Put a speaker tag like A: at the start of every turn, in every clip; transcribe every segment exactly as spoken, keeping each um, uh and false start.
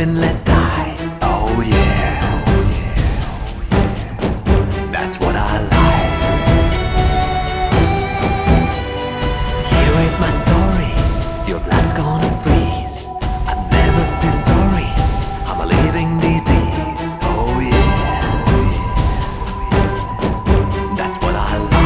A: and let die. Oh yeah, oh yeah, oh yeah. That's what I like. Here is my story. Your blood's gonna freeze. I never feel sorry. I'm a living disease. Oh yeah, oh yeah, oh yeah. That's what I like.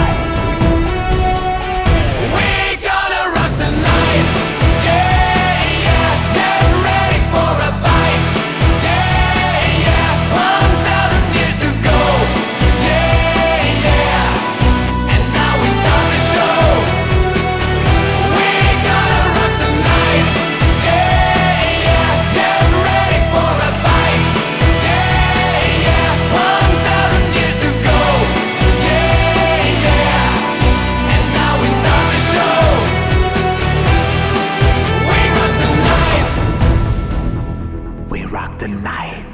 A: Rock the night.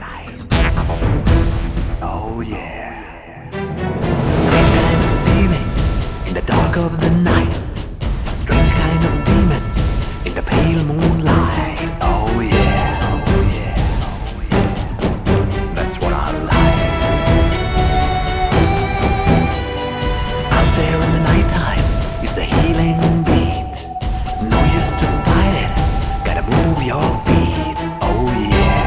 A: Oh yeah. Strange kind of feelings in the dark of the night. Strange kind of demons in the pale moonlight. Oh yeah, oh yeah, oh yeah. That's what I like. Out there in the nighttime is a healing beat. No use to fight it. Gotta move your feet. Oh yeah.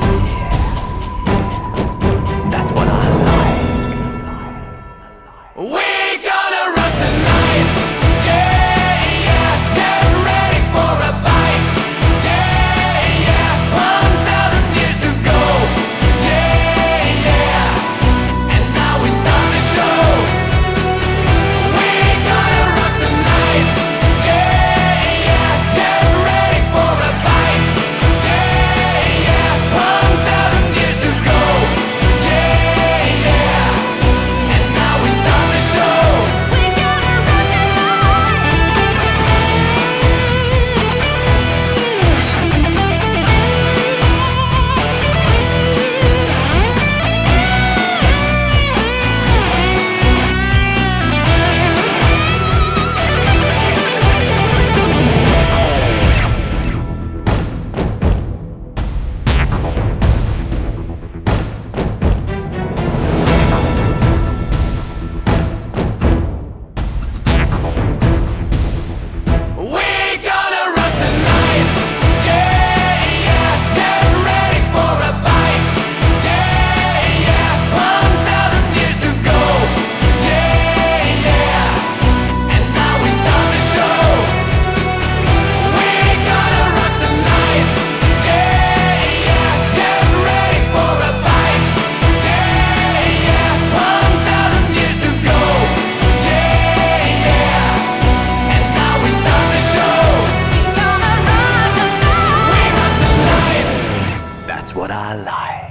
A: We're gonna rock the night. Yeah, yeah, get ready for a fight. Yeah, yeah, one thousand years to go. Yeah, yeah, and now we start the show. We're gonna rock the night. Yeah, yeah, get ready for a fight. Yeah, yeah, one thousand years to go. Yeah, yeah, and now we start the show. That's what I like.